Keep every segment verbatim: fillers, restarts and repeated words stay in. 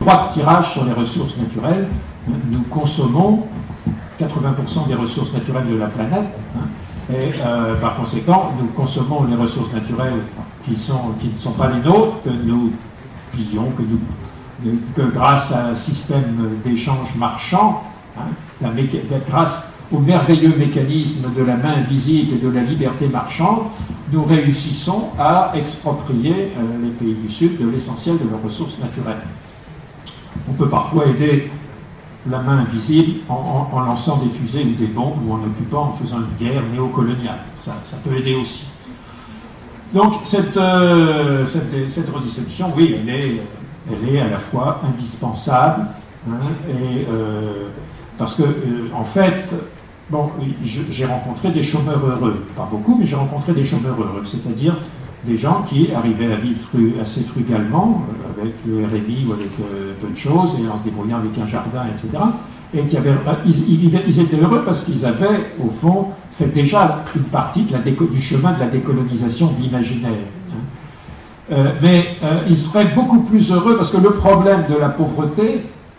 droit de tirage sur les ressources naturelles. Nous consommons quatre-vingts pour cent des ressources naturelles de la planète, hein, et euh, par conséquent, nous consommons les ressources naturelles qui, sont, qui ne sont pas les nôtres, que nous pillons, que, nous, que grâce à un système d'échange marchand, hein, la méca- grâce au merveilleux mécanisme de la main invisible et de la liberté marchande, nous réussissons à exproprier euh, les pays du Sud de l'essentiel de leurs ressources naturelles. On peut parfois aider la main invisible en, en, en lançant des fusées ou des bombes ou en occupant, en faisant une guerre néocoloniale. Ça, ça peut aider aussi. Donc cette, euh, cette, cette redistribution, oui, elle est, elle est à la fois indispensable, hein, et, euh, parce que, euh, en fait, bon, j'ai rencontré des chômeurs heureux, pas beaucoup, mais j'ai rencontré des chômeurs heureux, c'est-à-dire des gens qui arrivaient à vivre fru, assez frugalement, euh, avec le R M I ou avec euh, peu de choses, et en se débrouillant avec un jardin, et cetera. Et qui avaient, ils, ils, vivaient, ils étaient heureux parce qu'ils avaient, au fond, fait déjà une partie de la déco, du chemin de la décolonisation de l'imaginaire. Hein. Euh, mais euh, ils seraient beaucoup plus heureux parce que le problème de la pauvreté,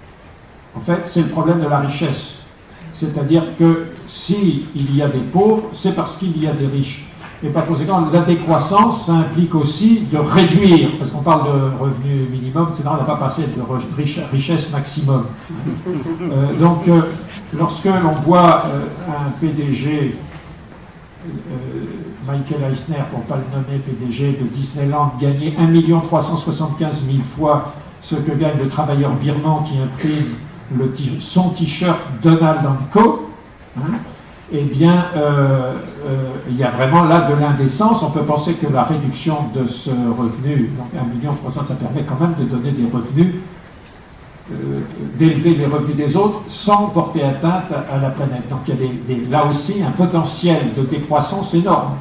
en fait, c'est le problème de la richesse. C'est-à-dire que s'il y a des pauvres, c'est parce qu'il y a des riches. Et par conséquent, la décroissance, ça implique aussi de réduire, parce qu'on parle de revenu minimum, c'est normal, on n'a pas passé de richesse maximum. Euh, donc, euh, lorsque l'on voit euh, un P D G, euh, Michael Eisner, pour ne pas le nommer, P D G de Disneyland, gagner un million trois cent soixante-quinze mille fois ce que gagne le travailleur birman qui imprime le t- son t-shirt Donald and Co., hein, eh bien, euh, euh, il y a vraiment là de l'indécence. On peut penser que la réduction de ce revenu, donc un million trois cents, ça permet quand même de donner des revenus, euh, d'élever les revenus des autres sans porter atteinte à, à la planète. Donc il y a des, des, là aussi un potentiel de décroissance énorme.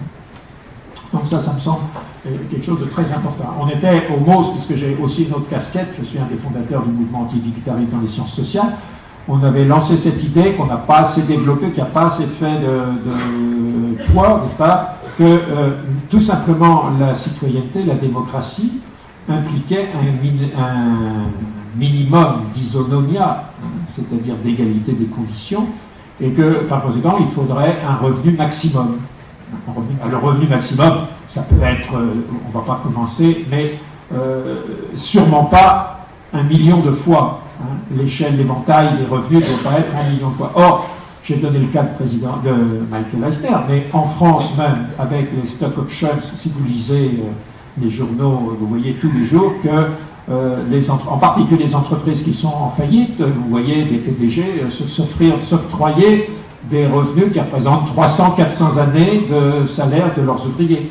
Donc ça, ça me semble quelque chose de très important. On était au M O S, puisque j'ai aussi une autre casquette, je suis un des fondateurs du mouvement anti-utilitariste dans les sciences sociales. On avait lancé cette idée qu'on n'a pas assez développée, qui n'a pas assez fait de, de poids, n'est-ce pas, que euh, tout simplement la citoyenneté, la démocratie, impliquait un, un minimum d'isonomia, c'est-à-dire d'égalité des conditions, et que par conséquent, il faudrait un revenu maximum. Un revenu, le revenu maximum, ça peut être, euh, on ne va pas commencer, mais euh, sûrement pas un million de fois. Hein, l'échelle, l'éventail des revenus ne doit pas être un million de fois. Or, j'ai donné le cas de, président, de Michael Eisner, mais en France même, avec les stock options, si vous lisez euh, les journaux, vous voyez tous les jours que, euh, les entre- en particulier les entreprises qui sont en faillite, vous voyez des P D G euh, s'offrir, s'octroyer des revenus qui représentent trois cents à quatre cents années de salaire de leurs ouvriers.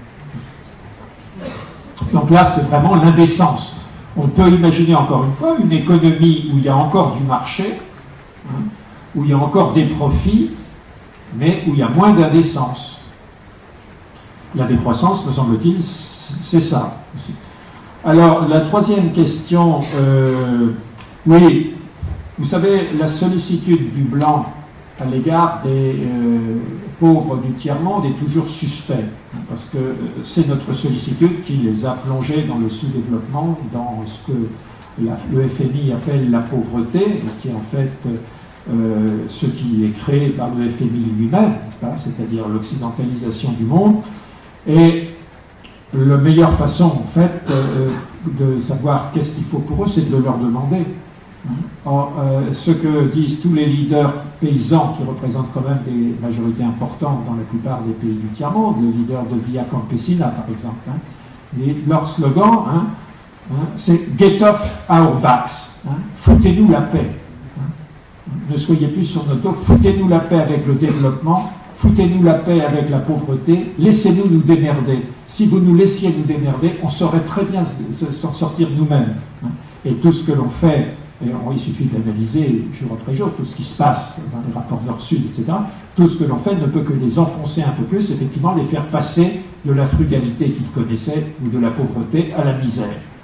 Donc là, c'est vraiment l'indécence. On peut imaginer encore une fois une économie où il y a encore du marché, hein, où il y a encore des profits, mais où il y a moins d'indécence. La décroissance, me semble-t-il, c'est ça aussi. Alors, la troisième question, euh, oui, vous savez, la sollicitude du blanc à l'égard des euh, pauvres du tiers-monde est toujours suspect, hein, parce que c'est notre sollicitude qui les a plongés dans le sous-développement, dans ce que la, le F M I appelle la pauvreté, qui est en fait euh, ce qui est créé par le F M I lui-même, c'est-à-dire l'occidentalisation du monde. Et la meilleure façon, en fait, euh, de savoir qu'est-ce qu'il faut pour eux, c'est de leur demander. Or, euh, ce que disent tous les leaders paysans, qui représentent quand même des majorités importantes dans la plupart des pays du tiers-monde, le leader de Via Campesina par exemple, hein, et leur slogan, hein, hein, c'est « Get off our backs hein, », foutez-nous la paix. Hein, ne soyez plus sur notre dos, foutez-nous la paix avec le développement, foutez-nous la paix avec la pauvreté, laissez-nous nous démerder. Si vous nous laissiez nous démerder, on saurait très bien s'en sortir nous-mêmes. Hein, et tout ce que l'on fait, et on, il suffit d'analyser jour après jour tout ce qui se passe dans les rapports Nord-Sud, et cetera. Tout ce que l'on fait ne peut que les enfoncer un peu plus, effectivement, les faire passer de la frugalité qu'ils connaissaient ou de la pauvreté à la misère.